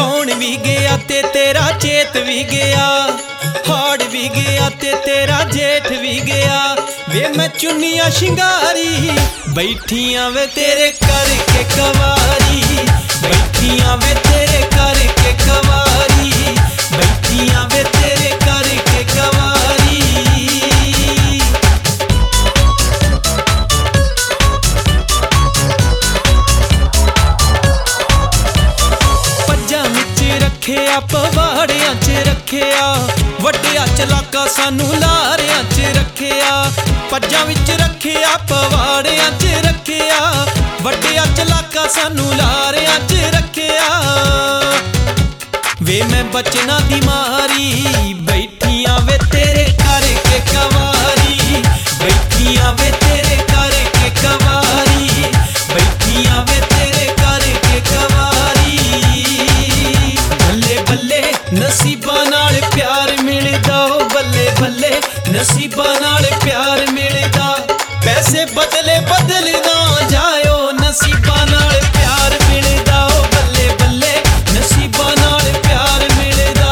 ਸੌਣ ਵੀ ਗਿਆ ਤੇ ਤੇਰਾ ਚੇਤ ਵੀ ਗਿਆ, ਹਾੜ ਵੀ ਗਿਆ ਤੇ ਤੇਰਾ ਜੇਠ ਵੀ ਗਿਆ। ਵੇ ਮੈਂ ਚੁੰਨੀਆਂ ਸ਼ਿੰਗਾਰੀ ਬੈਠੀਆਂ ਵੇ ਤੇਰੇ ਕਰਕੇ ਕਵਾਰੀ, ਬੈਠੀਆਂ ਵੇ ਤੇਰੇ ਕਰਕੇ ਕਵਾਰੀ, ਬੈਠੀਆਂ ਵੇ ਤੇਰੇ ਕਰਕੇ ਕਵਾਰੀ। ਪੱਜਾਂ ਵਿੱਚ ਰੱਖਿਆ ਪਵਾੜਿਆਂ 'ਚ ਰੱਖਿਆ, ਵੱਡਿਆ ਚਲਾਕਾ ਸਾਨੂੰ ਲਾਰਿਆਂ 'ਚ ਰੱਖਿਆ। ਪੱਜਾਂ ਵਿੱਚ ਰੱਖਿਆ ਪਵਾੜਿਆਂ 'ਚ ਰੱਖਿਆ, ਵੱਡਿਆ ਚਲਾਕਾ ਸਾਨੂੰ ਲਾਰਿਆਂ 'ਚ ਰੱਖਿਆ। ਵੇ ਮੈਂ ਬਚਨਾਂ ਦੀ ਮਾਰੀ ਬੈਠੀਆਂ ਵੇ ਤੇਰੇ ਕਰਕੇ ਕਵਾਰੀ, ਬੈਠੀਆਂ ਵੇ ਤੇਰੇ ਕਰਕੇ ਕਵਾਰੀ, ਬੈਠੀਆਂ ਵੇ ਤੇਰੇ ਕਰਕੇ ਕਵਾਰੀ। ਬੱਲੇ ਬੱਲੇ ਨਸੀਬਾਂ ਨਾਲ ਪਿਆਰ ਮਿਲਦਾ, ਓ ਬੱਲੇ ਬੱਲੇ ਨਸੀਬਾਂ ਨਾਲ ਪਿਆਰ ਮਿਲਦਾ। ਪੈਸੇ ਬਦਲੇ ਬਦਲ ਨਾ ਜਾਇਓ, ਨਸੀਬਾਂ ਨਾਲ ਪਿਆਰ ਮਿਲਦਾ, ਓ ਬੱਲੇ ਬੱਲੇ ਨਸੀਬਾਂ ਨਾਲ ਪਿਆਰ ਮਿਲਦਾ।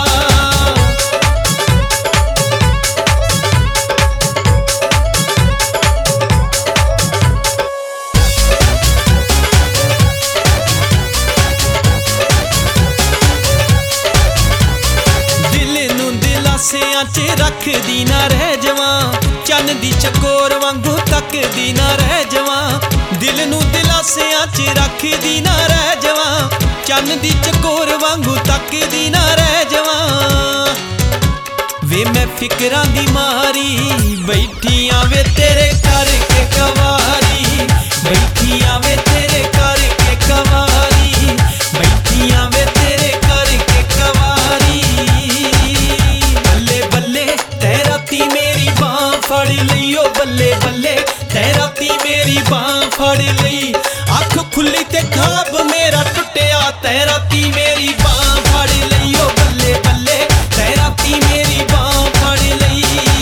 ਦਿਲ ਨੂੰ ਦਿਲਾਸਿਆਂ 'ਚ ਰੱਖਦੀ ਨਾ ਰਹਿ ਜਾਵਾਂ, ਚੰਨ ਦੀ ਚਕੋਰ ਵਾਂਗੂ ਤੱਕਦੀ ਨਾ ਰਹਿ ਜਾਵਾਂ। ਦਿਲ ਨੂੰ ਦਿਲਾਸਿਆਂ 'ਚ ਰੱਖਦੀ ਨਾ ਰਹਿ ਜਾਵਾਂ, ਚੰਨ ਦੀ ਚਕੋਰ ਵਾਂਗੂ ਤੱਕਦੀ ਨਾ ਰਹਿ ਜਾਵਾਂ। ਵੇ ਮੈਂ ਫਿਕਰਾਂ ਦੀ ਮਾਰੀ ਬੈਠੀਆਂ ਵੇ ਤੇਰੇ ਕਰਕੇ ਕਵਾਰੀ, ਬੈਠੀਆਂ ਵੇ ਤੇਰੇ ਕਰਕੇ ਕਵਾਰੀ, ਬੈਠੀਆਂ ਵੇ ਤੇਰੇ ਕਰਕੇ ਕਵਾਰੀ। ਬੱਲੇ ਬੱਲੇ ਤੈ ਰਾਤੀ ਮੇਰੀ ਬਾਂਹ ਫੜ ਲਈ, ਓ ਬੱਲੇ ਬੱਲੇ ਤੈ ਰਾਤੀ ਮੇਰੀ ਬਾਂਹ ਫੜ ਲਈ। ਅੱਖ ਖੁੱਲੀ ਤੇ ਖਾਬ ਮੇਰਾ ਟੁੱਟਿਆ, ਤੈ ਰਾਤੀ ਮੇਰੀ ਬਾਂਹ ਫੜ ਲਈ, ਓ ਬੱਲੇ ਬੱਲੇ ਤੈ ਰਾਤੀ ਮੇਰੀ ਬਾਂਹ ਫੜ ਲਈ।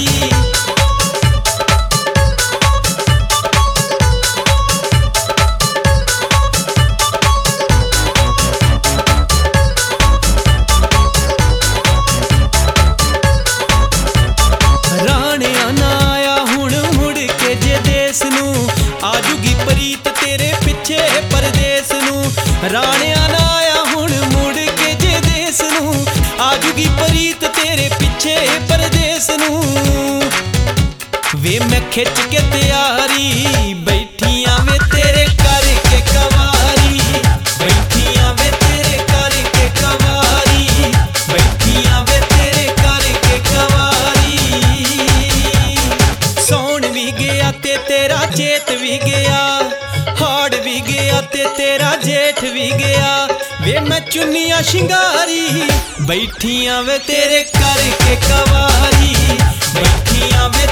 ਰਾਣਿਆਂ ਨਾ ਆਇਆ ਹੁਣ ਮੁੜ ਕੇ ਜੇ ਦੇਸ ਨੂੰ, ਆਜੂਗੀ ਪ੍ਰੀਤ ਤੇਰੇ ਪਿੱਛੇ ਪਰਦੇਸ ਨੂੰ। ਰਾਣਿਆਂ ਨਾ ਆਇਆ ਹੁਣ ਮੁੜ ਕੇ ਜੇ ਦੇਸ ਨੂੰ, ਆਜੂਗੀ ਪ੍ਰੀਤ ਤੇਰੇ ਪਿੱਛੇ ਪਰਦੇਸ ਨੂੰ। ਵੇ ਮੈਂ ਖਿੱਚ ਕੇ ਤਿਆਰੀ ਬੈਠੀਆਂ ਵੇ ਤੇਰੇ ਕਰਕੇ ਕਵਾਰੀ, ਬੈਠੀਆਂ ਵੇ ਤੇਰੇ ਕਰਕੇ ਕਵਾਰੀ, ਬੈਠੀਆਂ ਵੇ ਤੇਰੇ ਕਰਕੇ ਕਵਾਰੀ। ਸੌਣ ਵੀ ਗਿਆ ਤੇ ਤੇਰਾ ਚੇਤ ਵੀ ਗਿਆ, ਹਾੜ ਵੀ ਗਿਆ ਤੇ ਤੇਰਾ ਜੇਠ ਵੀ ਗਿਆ। ਵੇ ਮੈਂ ਚੁੰਨੀਆਂ ਸ਼ਿੰਗਾਰੀ ਬੈਠੀਆਂ ਵੇ ਤੇਰੇ ਕਰਕੇ ਕਵਾਰੀ, ਬੈਠੀਆਂ ਵੇ